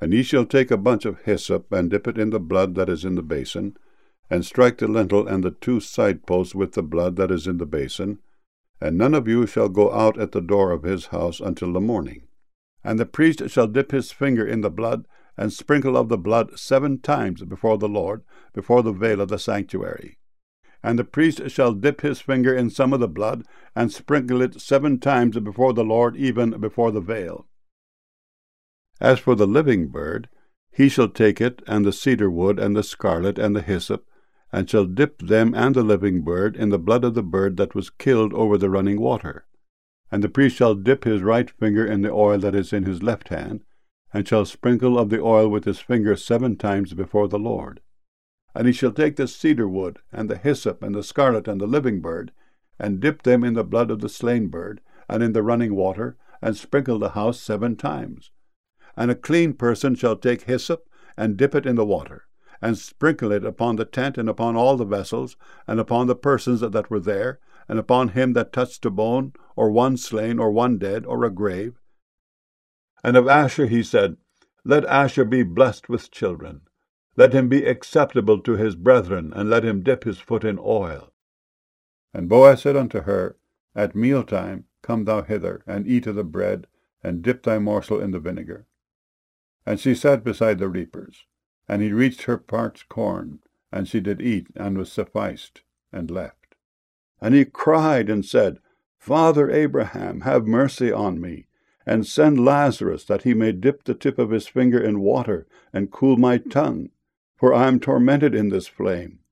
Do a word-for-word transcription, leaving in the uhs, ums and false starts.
And ye shall take a bunch of hyssop, and dip it in the blood that is in the basin, and strike the lintel and the two side posts with the blood that is in the basin, and none of you shall go out at the door of his house until the morning. And the priest shall dip his finger in the blood, and sprinkle of the blood seven times before the Lord, before the veil of the sanctuary. And the priest shall dip his finger in some of the blood, and sprinkle it seven times before the Lord, even before the veil. As for the living bird, he shall take it, and the cedar wood, and the scarlet, and the hyssop, and shall dip them and the living bird in the blood of the bird that was killed over the running water. And the priest shall dip his right finger in the oil that is in his left hand, and shall sprinkle of the oil with his finger seven times before the Lord. And he shall take the cedar wood, and the hyssop, and the scarlet, and the living bird, and dip them in the blood of the slain bird, and in the running water, and sprinkle the house seven times. And a clean person shall take hyssop, and dip it in the water, and sprinkle it upon the tent, and upon all the vessels, and upon the persons that were there, and upon him that touched a bone, or one slain, or one dead, or a grave. And of Asher he said, Let Asher be blessed with children. Let him be acceptable to his brethren, and let him dip his foot in oil. And Boaz said unto her, At mealtime come thou hither, and eat of the bread, and dip thy morsel in the vinegar. And she sat beside the reapers. And he reached her parched corn, and she did eat, and was sufficed, and left. And he cried and said, Father Abraham, have mercy on me, and send Lazarus, that he may dip the tip of his finger in water, and cool my tongue, for I am tormented in this flame.